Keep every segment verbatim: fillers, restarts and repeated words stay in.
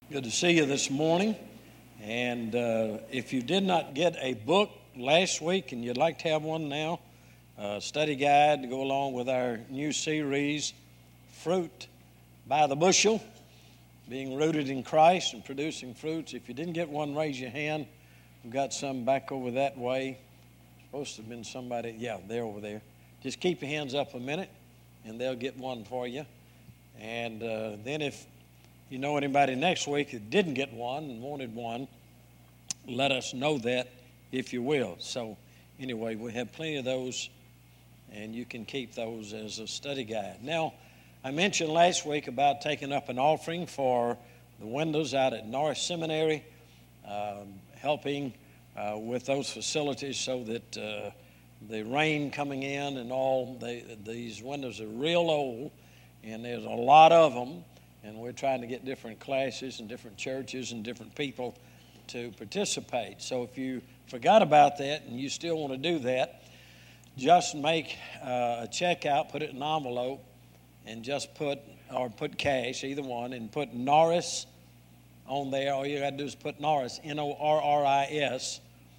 Good to see you this morning. And uh, if you did not get a book last week and you'd like to have one now, a study guide to go along with our new series, Fruit by the Bushel, being rooted in Christ and producing fruits. If you didn't get one, raise your hand. We've got some back over that way. Supposed to have been somebody, yeah, they're over there. Just keep your hands up a minute and they'll get one for you. And uh, then if you know anybody next week that didn't get one and wanted one, let us know that, if you will. So anyway, we have plenty of those, and you can keep those as a study guide. Now, I mentioned last week about taking up an offering for the windows out at Norris Seminary, um, helping uh, with those facilities so that uh, the rain coming in and all, they, these windows are real old, and there's a lot of them. And we're trying to get different classes and different churches and different people to participate. So if you forgot about that and you still want to do that, just make uh, a check out, put it in an envelope, and just put, or put cash, either one, and put Norris on there. All you got to do is put Norris, N O R R I S,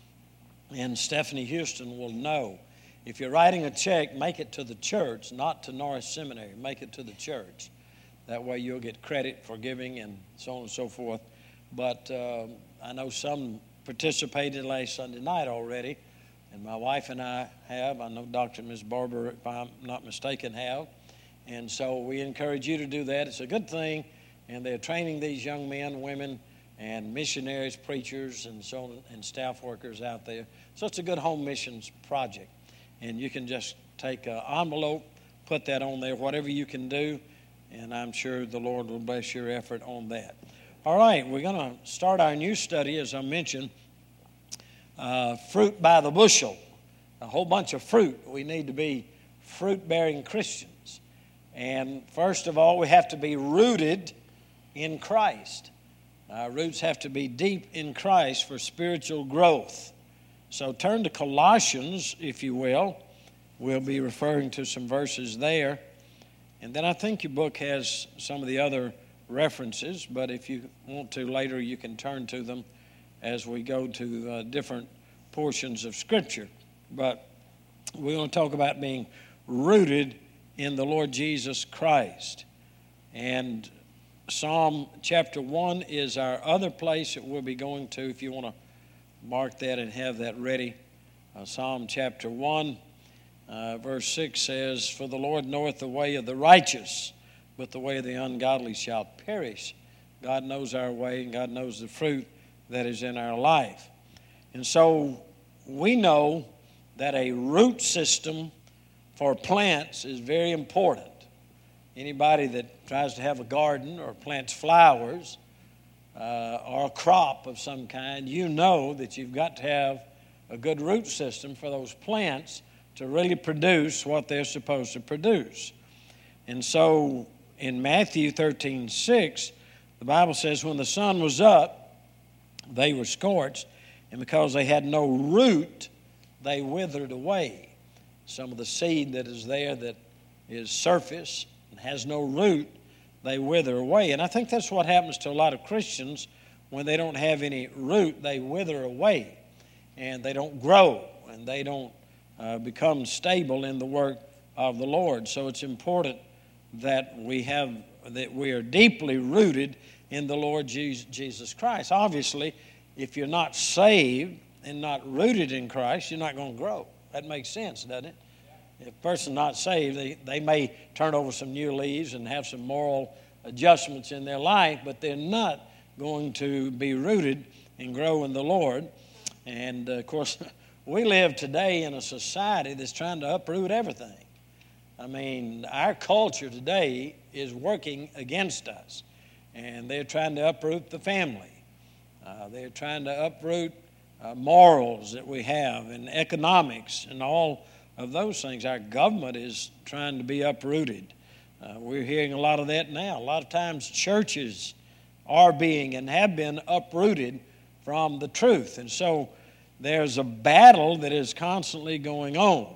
and Stephanie Houston will know. If you're writing a check, make it to the church, not to Norris Seminary. Make it to the church. That way you'll get credit for giving and so on and so forth. But uh, I know some participated last Sunday night already, and my wife and I have. I know Doctor and Miz Barber, if I'm not mistaken, have. And so we encourage you to do that. It's a good thing, and they're training these young men, women, and missionaries, preachers, and so on, and staff workers out there. So it's a good home missions project. And you can just take an envelope, put that on there, whatever you can do, and I'm sure the Lord will bless your effort on that. All right, we're going to start our new study, as I mentioned, uh, Fruit by the Bushel. A whole bunch of fruit. We need to be fruit-bearing Christians. And first of all, we have to be rooted in Christ. Our roots have to be deep in Christ for spiritual growth. So turn to Colossians, if you will. We'll be referring to some verses there. And then I think your book has some of the other references, but if you want to later, you can turn to them as we go to uh, different portions of Scripture. But we're going to talk about being rooted in the Lord Jesus Christ. And Psalm chapter one is our other place that we'll be going to, if you want to mark that and have that ready. Uh, Psalm chapter one. Uh, verse six says, "For the Lord knoweth the way of the righteous, but the way of the ungodly shall perish." God knows our way, and God knows the fruit that is in our life. And so we know that a root system for plants is very important. Anybody that tries to have a garden or plants flowers uh, or a crop of some kind, you know that you've got to have a good root system for those plants to really produce what they're supposed to produce. And so in Matthew thirteen six, the Bible says, "When the sun was up, they were scorched, and because they had no root, they withered away." Some of the seed that is there that is surface and has no root, they wither away. And I think that's what happens to a lot of Christians when they don't have any root. They wither away, and they don't grow, and they don't Uh, become stable in the work of the Lord. So it's important that we have that we are deeply rooted in the Lord Jesus Christ. Obviously, if you're not saved and not rooted in Christ, you're not going to grow. That makes sense, doesn't it? If a person's not saved, they, they may turn over some new leaves and have some moral adjustments in their life, but they're not going to be rooted and grow in the Lord. And, uh, of course, we live today in a society that's trying to uproot everything. I mean, our culture today is working against us, and they're trying to uproot the family. Uh, they're trying to uproot uh, morals that we have and economics and all of those things. Our government is trying to be uprooted. Uh, we're hearing a lot of that now. A lot of times churches are being and have been uprooted from the truth. And so there's a battle that is constantly going on.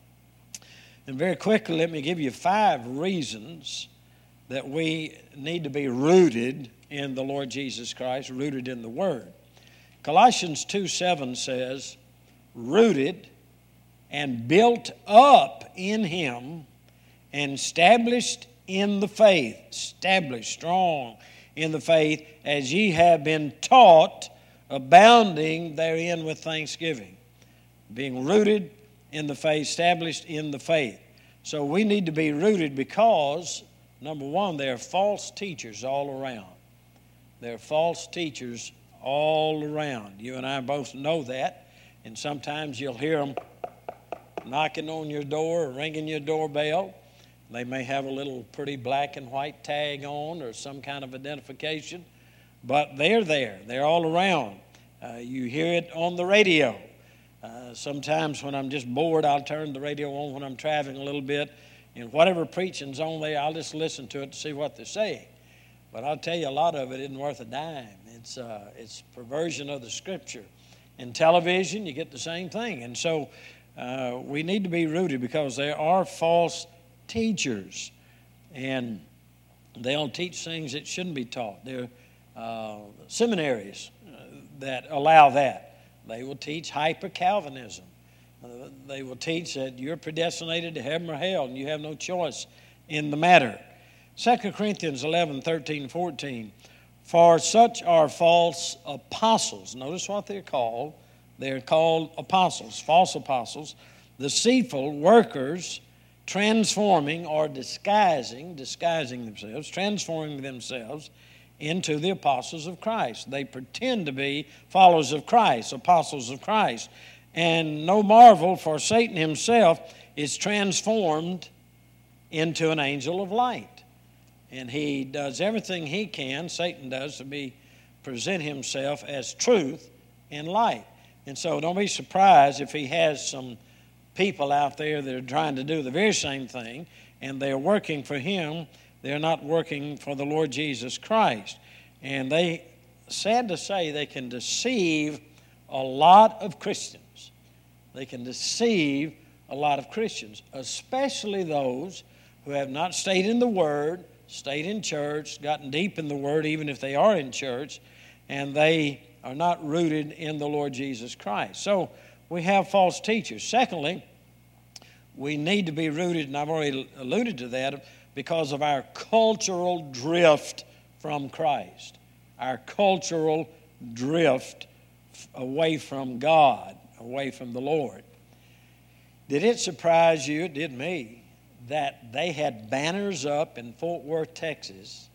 And very quickly, let me give you five reasons that we need to be rooted in the Lord Jesus Christ, rooted in the Word. Colossians two seven says, rooted and built up in Him and established in the faith, established strong in the faith, as ye have been taught, abounding therein with thanksgiving. Being rooted in the faith, established in the faith. So we need to be rooted because, number one, there are false teachers all around. There are false teachers all around. You and I both know that. And sometimes you'll hear them knocking on your door or ringing your doorbell. They may have a little pretty black and white tag on or some kind of identification. But they're there. They're all around. Uh, you hear it on the radio. Uh, sometimes when I'm just bored, I'll turn the radio on when I'm traveling a little bit. And whatever preaching's on there, I'll just listen to it to see what they're saying. But I'll tell you, a lot of it isn't worth a dime. It's, uh, it's perversion of the Scripture. In television, you get the same thing. And so uh, we need to be rooted because there are false teachers. And they'll teach things that shouldn't be taught. There are uh, seminaries uh, that allow that. They will teach hyper-Calvinism. Uh, they will teach that you're predestinated to heaven or hell and you have no choice in the matter. Second Corinthians eleven, thirteen, fourteen. For such are false apostles. Notice what they're called. They're called apostles, false apostles, deceitful workers, transforming or disguising, disguising themselves, transforming themselves into the apostles of Christ. They pretend to be followers of Christ, apostles of Christ. And no marvel, for Satan himself is transformed into an angel of light. And he does everything he can, Satan does, to be present himself as truth and light. And so don't be surprised if he has some people out there that are trying to do the very same thing, and they're working for him. They're not working for the Lord Jesus Christ. And they, sad to say, they can deceive a lot of Christians. They can deceive a lot of Christians, especially those who have not stayed in the Word, stayed in church, gotten deep in the Word, even if they are in church, and they are not rooted in the Lord Jesus Christ. So we have false teachers. Secondly, we need to be rooted, and I've already alluded to that, because of our cultural drift from Christ. Our cultural drift away from God, away from the Lord. Did it surprise you, it did me, that they had banners up in Fort Worth, Texas,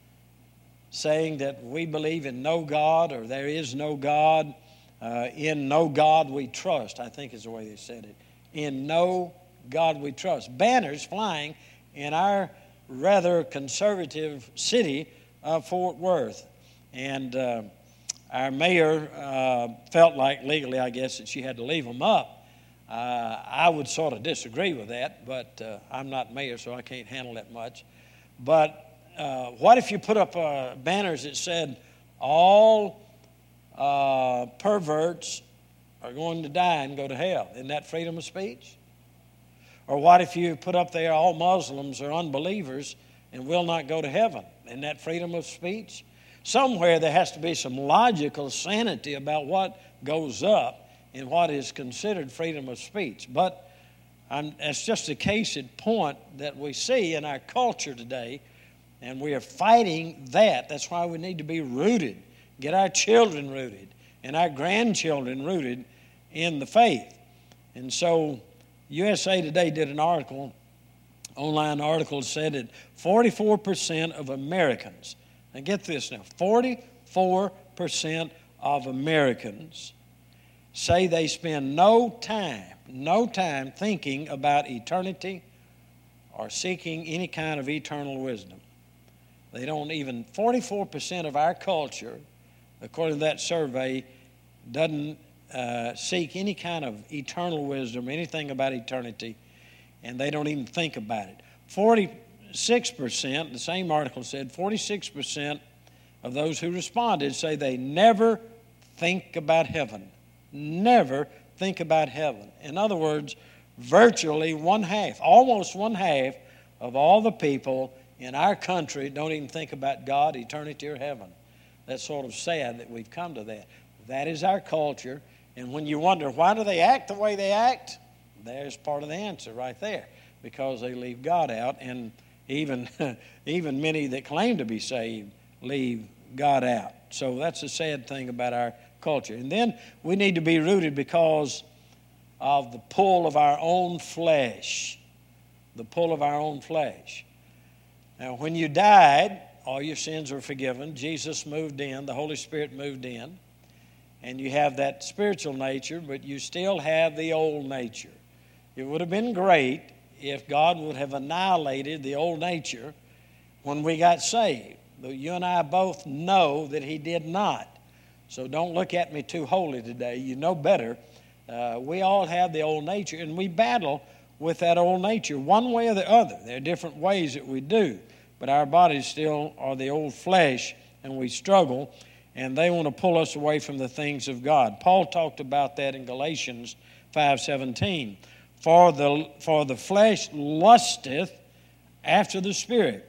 saying that we believe in no God, or there is no God, uh, in no God we trust, I think is the way they said it. In no God we trust. Banners flying in our rather conservative city of Fort Worth. And uh, our mayor uh, felt like legally, I guess, that she had to leave them up. Uh, I would sort of disagree with that, but uh, I'm not mayor, so I can't handle that much. But uh, what if you put up uh, banners that said, all uh, perverts are going to die and go to hell? Isn't that freedom of speech? Or what if you put up there, all Muslims are unbelievers and will not go to heaven? Isn't that freedom of speech? Somewhere there has to be some logical sanity about what goes up and what is considered freedom of speech. But I'm, that's just a case in point that we see in our culture today, and we are fighting that. That's why we need to be rooted, get our children rooted, and our grandchildren rooted in the faith. And so U S A Today did an article, online article, said that forty-four percent of Americans, and get this now, forty-four percent of Americans say they spend no time, no time thinking about eternity or seeking any kind of eternal wisdom. They don't even, forty-four percent of our culture, according to that survey, doesn't Uh, seek any kind of eternal wisdom, anything about eternity, and they don't even think about it. forty-six percent, the same article said, forty-six percent of those who responded say they never think about heaven. Never think about heaven. In other words, virtually one half, almost one half of all the people in our country don't even think about God, eternity, or heaven. That's sort of sad that we've come to that. That is our culture. And when you wonder, why do they act the way they act? There's part of the answer right there. Because they leave God out. And even, even many that claim to be saved leave God out. So that's a sad thing about our culture. And then we need to be rooted because of the pull of our own flesh. The pull of our own flesh. Now, when you died, all your sins were forgiven. Jesus moved in. The Holy Spirit moved in. And you have that spiritual nature, but you still have the old nature. It would have been great if God would have annihilated the old nature when we got saved. Though you and I both know that He did not. So don't look at me too holy today. You know better. Uh, we all have the old nature, and we battle with that old nature one way or the other. There are different ways that we do, but our bodies still are the old flesh, and we struggle, and they want to pull us away from the things of God. Paul talked about that in Galatians five seventeen. For the, for the flesh lusteth after the Spirit,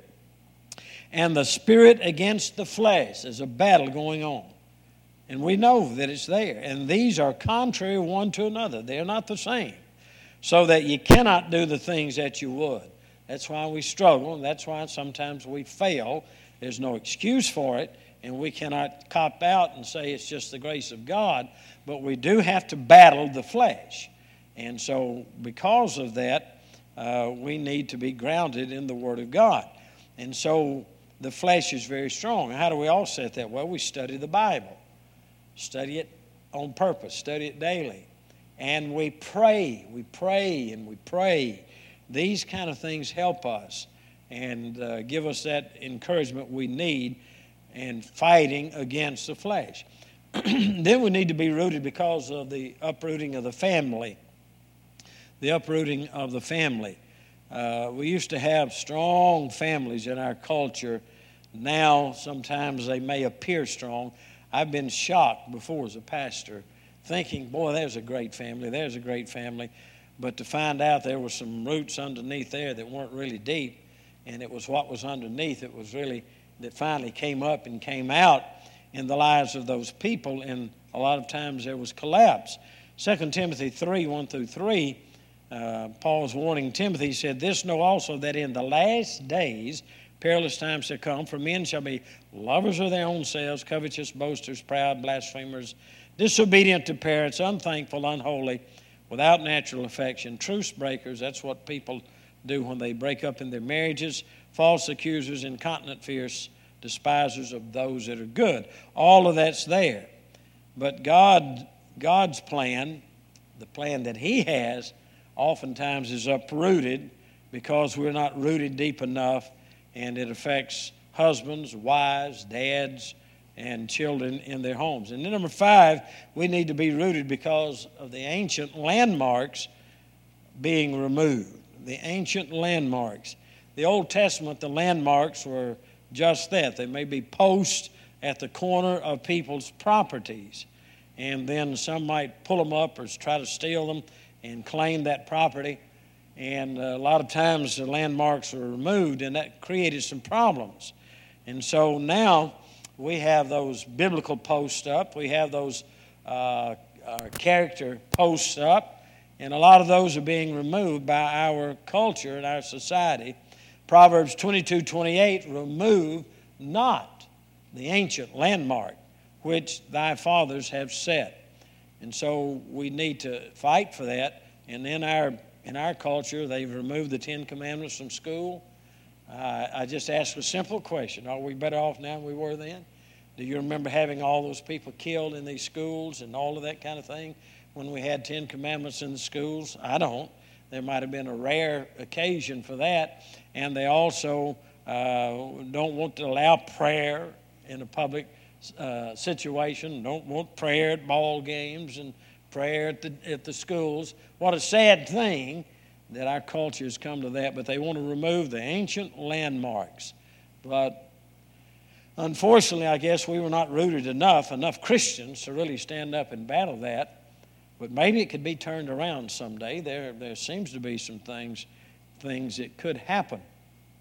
and the Spirit against the flesh. There's a battle going on. And we know that it's there. And these are contrary one to another. They're not the same. So that you cannot do the things that you would. That's why we struggle, and that's why sometimes we fail. There's no excuse for it, and we cannot cop out and say it's just the grace of God. But we do have to battle the flesh. And so because of that, uh, we need to be grounded in the Word of God. And so the flesh is very strong. How do we offset that? Well, we study the Bible. Study it on purpose. Study it daily. And we pray. We pray and we pray. These kind of things help us and uh, give us that encouragement we need in fighting against the flesh. Then we need to be rooted because of the uprooting of the family. The uprooting of the family. Uh, we used to have strong families in our culture. Now, sometimes they may appear strong. I've been shocked before as a pastor, thinking, boy, there's a great family, there's a great family. But to find out there were some roots underneath there that weren't really deep, and it was what was underneath that was really, that finally came up and came out in the lives of those people, and a lot of times there was collapse. Second Timothy three, one through three, uh, Paul's warning Timothy, said, "This know also that in the last days perilous times shall come, for men shall be lovers of their own selves, covetous, boasters, proud, blasphemers, disobedient to parents, unthankful, unholy, without natural affection, truce breakers." That's what people do when they break up in their marriages. "False accusers, incontinent, fierce, despisers of those that are good." All of that's there. But God, God's plan, the plan that He has, oftentimes is uprooted because we're not rooted deep enough, and it affects husbands, wives, dads, and children in their homes. And then number five, we need to be rooted because of the ancient landmarks being removed. The ancient landmarks. The Old Testament, the landmarks were just that. They may be posts at the corner of people's properties. And then some might pull them up or try to steal them and claim that property. And a lot of times the landmarks were removed, and that created some problems. And so now we have those biblical posts up. We have those uh, uh, character posts up. And a lot of those are being removed by our culture and our society. Proverbs twenty-two twenty-eight, "Remove not the ancient landmark which thy fathers have set." And so we need to fight for that. And in our in our culture, they've removed the Ten Commandments from school. Uh, I just ask a simple question. Are we better off now than we were then? Do you remember having all those people killed in these schools and all of that kind of thing when we had Ten Commandments in the schools? I don't. There might have been a rare occasion for that. And they also uh, don't want to allow prayer in a public uh, situation, don't want prayer at ball games and prayer at the, at the schools. What a sad thing that our culture has come to that, but they want to remove the ancient landmarks. But unfortunately, I guess we were not rooted enough, enough Christians to really stand up and battle that. But maybe it could be turned around someday. There, there seems to be some things, things that could happen.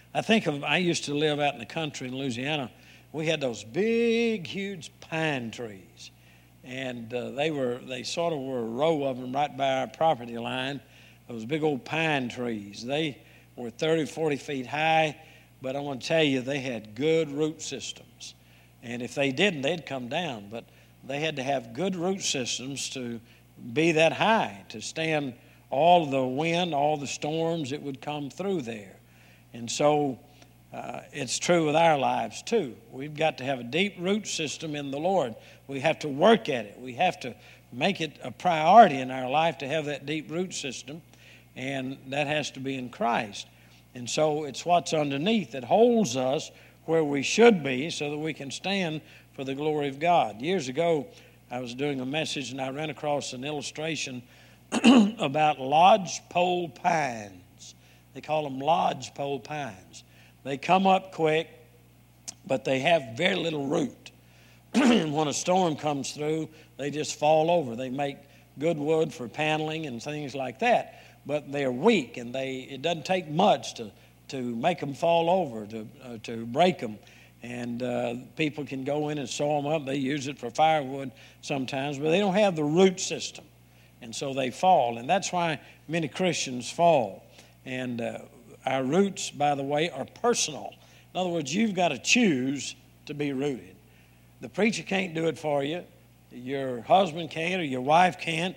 I think of, I used to live out in the country in Louisiana. We had those big, huge pine trees. And uh, they were, they sort of were a row of them right by our property line. Those big old pine trees. They were thirty, forty feet high, but I want to tell you, they had good root systems. And if they didn't, they'd come down. But they had to have good root systems to be that high, to stand all the wind, all the storms that would come through there. And so uh, it's true with our lives too. We've got to have a deep root system in the Lord. We have to work at it. We have to make it a priority in our life to have that deep root system, and that has to be in Christ. And so it's what's underneath that holds us where we should be so that we can stand for the glory of God. Years ago, I was doing a message and I ran across an illustration about lodgepole pines. They call them lodgepole pines. They come up quick, but they have very little root. When a storm comes through, they just fall over. They make good wood for paneling and things like that, but they're weak, and they it doesn't take much to, to make them fall over, to, uh, to break them. And uh, people can go in and saw them up. They use it for firewood sometimes, but they don't have the root system. And so they fall. And that's why many Christians fall. And uh, our roots, by the way, are personal. In other words, you've got to choose to be rooted. The preacher can't do it for you. Your husband can't, or your wife can't.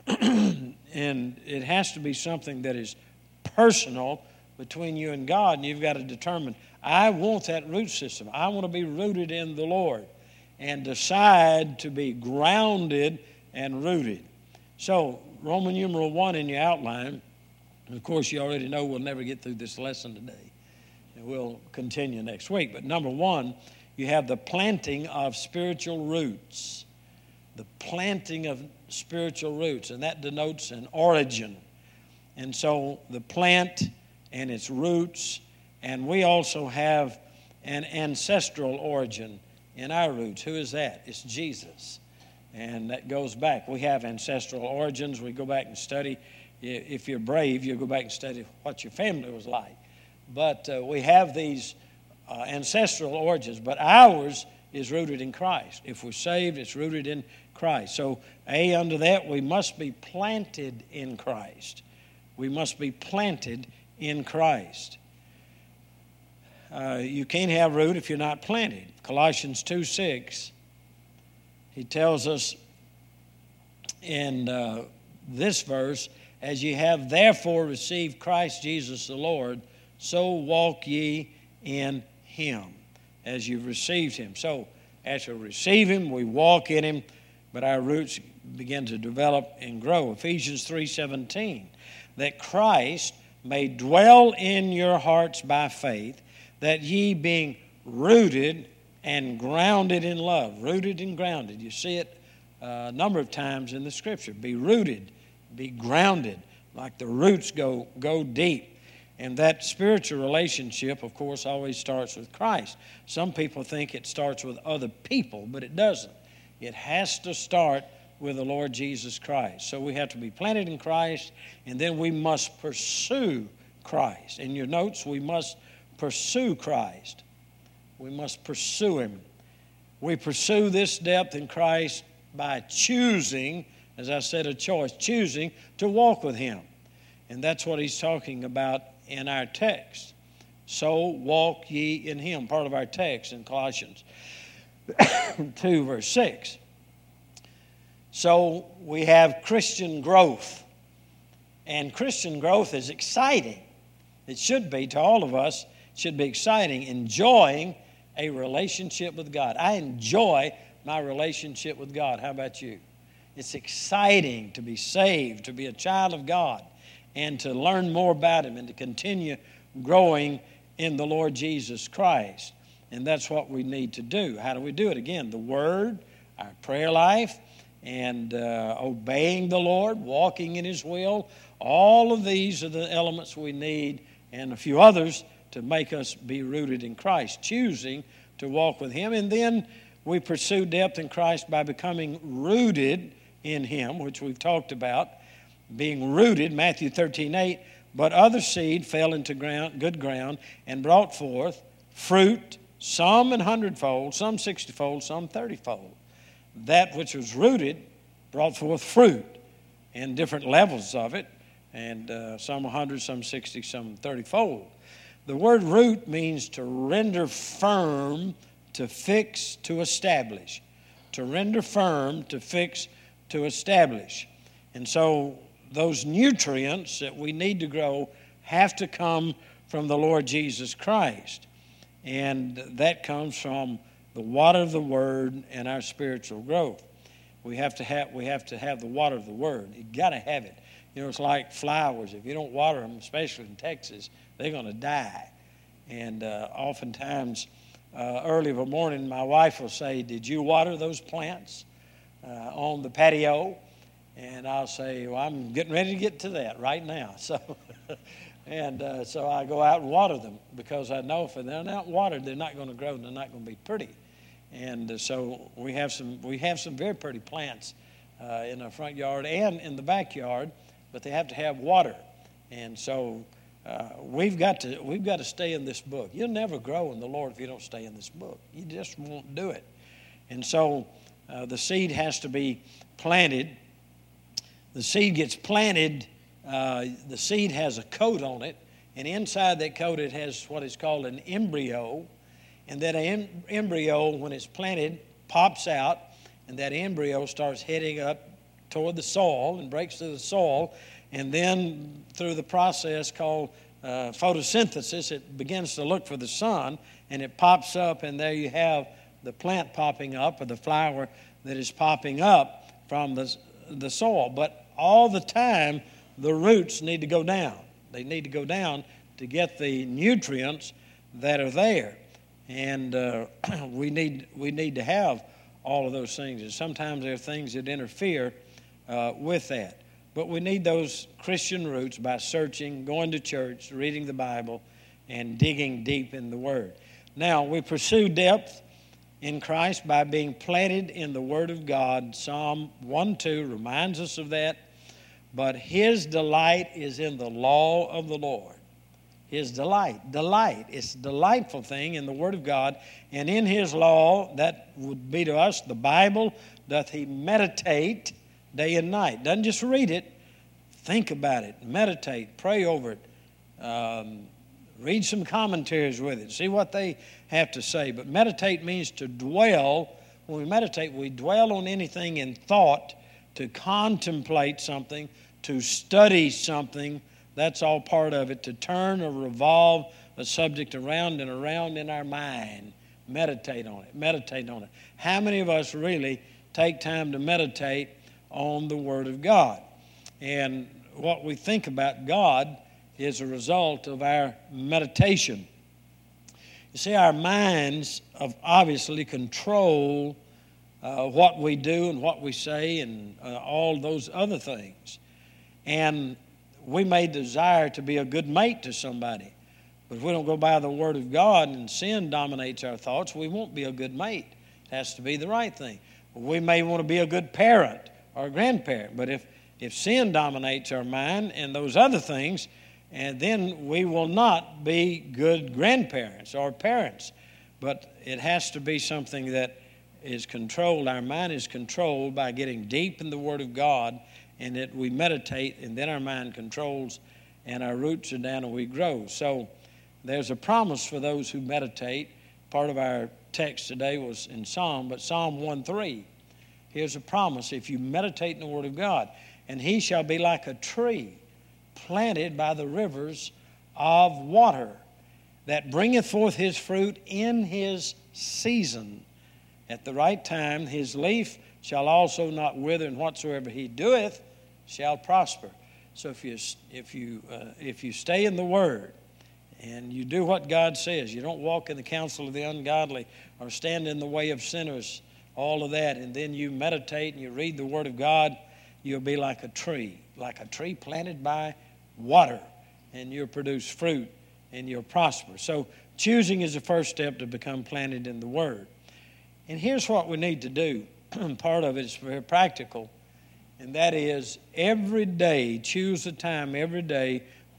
And it has to be something that is personal between you and God. And you've got to determine, I want that root system. I want to be rooted in the Lord. And decide to be grounded and rooted. So, Roman numeral one in your outline, and of course you already know we'll never get through this lesson today. And we'll continue next week. But number one, you have the planting of spiritual roots. The planting of spiritual roots, and that denotes an origin. And so the plant and its roots, and we also have an ancestral origin in our roots. Who is that? It's Jesus. And that goes back. We have ancestral origins. We go back and study. If you're brave, you'll go back and study what your family was like. But uh, we have these uh, ancestral origins. But ours is rooted in Christ. If we're saved, it's rooted in Christ. So, A, under that, we must be planted in Christ. We must be planted in Christ. Uh, you can't have root if you're not planted. Colossians two six, he tells us in uh, this verse, as ye have therefore received Christ Jesus the Lord, so walk ye in him, as you've received him. So, as we receive him, we walk in him, but our roots begin to develop and grow. Ephesians three seventeen, that Christ may dwell in your hearts by faith, that ye being rooted and grounded in love. Rooted and grounded. You see it a number of times in the Scripture. Be rooted, be grounded, like the roots go, go deep. And that spiritual relationship, of course, always starts with Christ. Some people think it starts with other people, but it doesn't. It has to start with the Lord Jesus Christ. So we have to be planted in Christ, and then we must pursue Christ. In your notes, we must pursue Christ. We must pursue him. We pursue this depth in Christ by choosing, as I said, a choice, choosing to walk with him. And that's what he's talking about in our text. So walk ye in him, part of our text in Colossians two, verse six. So we have Christian growth. And Christian growth is exciting. It should be to all of us. It should be exciting, enjoying a relationship with God. I enjoy my relationship with God. How about you? It's exciting to be saved, to be a child of God, and to learn more about him and to continue growing in the Lord Jesus Christ. And that's what we need to do. How do we do it? Again, the Word, our prayer life, and uh, obeying the Lord, walking in his will. All of these are the elements we need, and a few others, to make us be rooted in Christ, choosing to walk with him. And then we pursue depth in Christ by becoming rooted in him, which we've talked about. Being rooted, Matthew thirteen eight, But other seed fell into ground, good ground and brought forth fruit, some an hundredfold, some sixtyfold, some thirtyfold. That which was rooted brought forth fruit in different levels of it, and uh, some a hundred, some sixty, some thirtyfold. The word root means to render firm, to fix, to establish. To render firm, to fix, to establish. And so those nutrients that we need to grow have to come from the Lord Jesus Christ. And that comes from the water of the Word and our spiritual growth. We have to have we have to have the water of the Word. You've got to have it. You know, it's like flowers. If you don't water them, especially in Texas, they're going to die. And uh, oftentimes, uh, early of a morning, my wife will say, "Did you water those plants uh, on the patio?" And I'll say, "Well, I'm getting ready to get to that right now." So, and uh, so I go out and water them, because I know if they're not watered, they're not going to grow and they're not going to be pretty. And uh, so we have some we have some very pretty plants uh, in our front yard and in the backyard, but they have to have water. And so uh, we've got to we've got to stay in this book. You'll never grow in the Lord if you don't stay in this book. You just won't do it. And so uh, the seed has to be planted. The seed gets planted. Uh, the seed has a coat on it, and inside that coat it has what is called an embryo. And that em- embryo, when it's planted, pops out, and that embryo starts heading up toward the soil and breaks through the soil. And then through the process called uh, photosynthesis, it begins to look for the sun, and it pops up, and there you have the plant popping up, or the flower that is popping up from the, the soil. But all the time, the roots need to go down. They need to go down to get the nutrients that are there. And uh, we need we need to have all of those things. And sometimes there are things that interfere uh, with that. But we need those Christian roots by searching, going to church, reading the Bible, and digging deep in the Word. Now, we pursue depth in Christ by being planted in the Word of God. Psalm one two reminds us of that. But His delight is in the law of the Lord. His delight. Delight. It's a delightful thing in the Word of God. And in His law, that would be to us the Bible, doth He meditate day and night. Doesn't just read it. Think about it. Meditate. Pray over it. Um, read some commentaries with it. See what they have to say. But meditate means to dwell. When we meditate, we dwell on anything in thought, to contemplate something, to study something. That's all part of it. To turn or revolve a subject around and around in our mind. Meditate on it. Meditate on it. How many of us really take time to meditate on the Word of God? And what we think about God is a result of our meditation. You see, our minds obviously control uh, what we do and what we say and uh, all those other things. And we may desire to be a good mate to somebody, but if we don't go by the Word of God and sin dominates our thoughts, we won't be a good mate. It has to be the right thing. We may want to be a good parent or grandparent, but if, if sin dominates our mind and those other things, and then we will not be good grandparents or parents. But it has to be something that is controlled. Our mind is controlled by getting deep in the Word of God, and that we meditate, and then our mind controls, and our roots are down and we grow. So there's a promise for those who meditate. Part of our text today was in Psalm, but Psalm one three. Here's a promise. If you meditate in the Word of God, and he shall be like a tree planted by the rivers of water, that bringeth forth his fruit in his season. At the right time, his leaf shall also not wither, and whatsoever he doeth shall prosper. So if you if you uh, if you stay in the Word and you do what God says, you don't walk in the counsel of the ungodly or stand in the way of sinners, all of that, and then you meditate and you read the Word of God, you'll be like a tree, like a tree planted by water, and you'll produce fruit and you'll prosper. So choosing is the first step to become planted in the Word. And here's what we need to do. Part of it is very practical, and that is every day, choose a time every day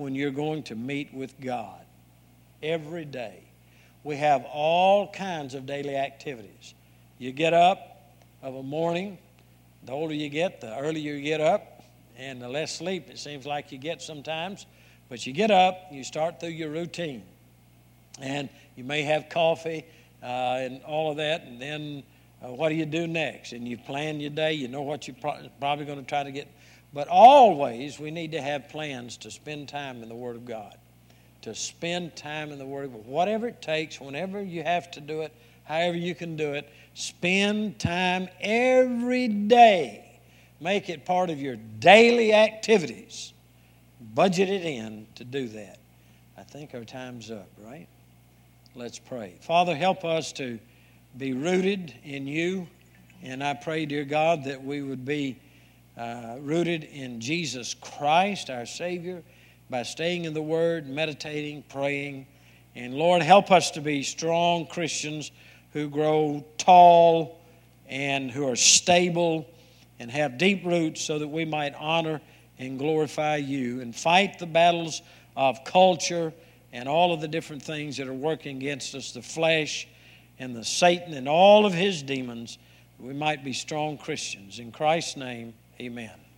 when you're going to meet with God. Every day. We have all kinds of daily activities. You get up of a morning, the older you get, the earlier you get up, and the less sleep it seems like you get sometimes. But you get up, you start through your routine. And you may have coffee uh, and all of that, and then uh, what do you do next? And you plan your day, you know what you're pro- probably going to try to get. But always we need to have plans to spend time in the Word of God. To spend time in the Word of God. Whatever it takes, whenever you have to do it, however you can do it, spend time every day. Make it part of your daily activities. Budget it in to do that. I think our time's up, right? Let's pray. Father, help us to be rooted in you. And I pray, dear God, that we would be uh, rooted in Jesus Christ, our Savior, by staying in the Word, meditating, praying. And Lord, help us to be strong Christians who grow tall and who are stable and have deep roots so that we might honor and glorify you and fight the battles of culture and all of the different things that are working against us, the flesh and the Satan and all of his demons. We might be strong Christians. In Christ's name, amen.